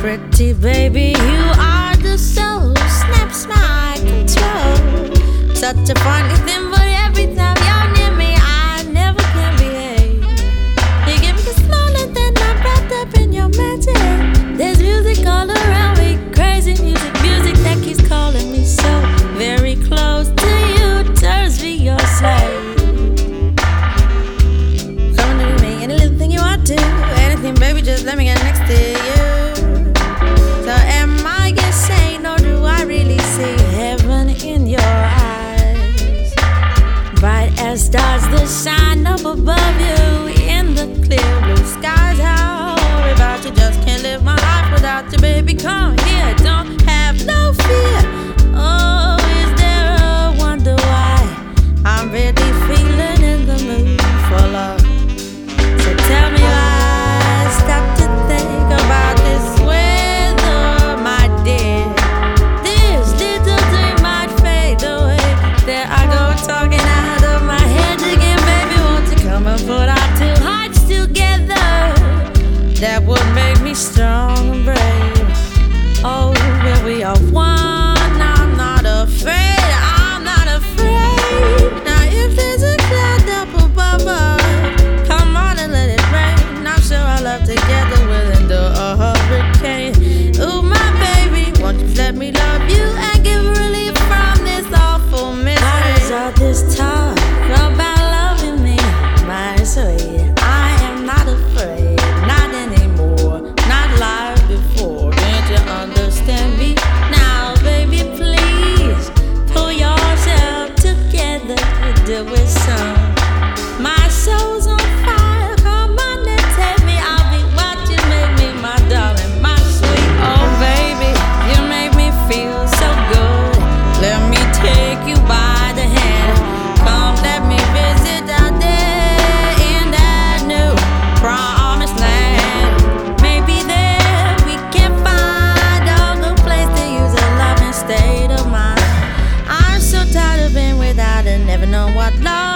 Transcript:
pretty baby, you are the soul, snaps my control. Such a funny thing, but every time you're near me, I never can behave. You give me the smile and then I'm wrapped up in your magic. There's music all around me, crazy music, music that keeps calling me so very close to you, turns me your slave. Come to me, any little thing you want to, anything, baby, just let me get next to you. So am I insane, or do I really see heaven in your eyes? Bright as stars that shine up above you in the clear blue skies. How about you? Just can't live my life without you, baby. Come here, don't have no fear. Oh, is there a wonder why I'm really feeling in the mood for love? So tell me why I stop to think about this weather, my dear. This little dream might fade away. There I go talking out of my head again, baby. Won't you come and put our two hearts together? That would make me strong and brave. Oh, where we are one, I'm not afraid, I'm not afraid. Now if there's a cloud up above us, come on and let it rain. I'm sure our love together will endure a hurricane. Ooh, my baby, won't you let me love you and give relief from this awful misery? Why is all this talk about loving me, my sweet? I am not afraid, not anymore, not like before. Can't you understand me now, baby? Please pull yourself together, do it soon. My soul's on fire, come on and take me. I'll be what you make me, my darling, my sweet. Oh baby, you make me feel so good. Let me take you by the hand. Come, let me visit out there in that new promised land. Maybe there we can find a good place to use a loving state of mind. I'm so tired of being without and never know what love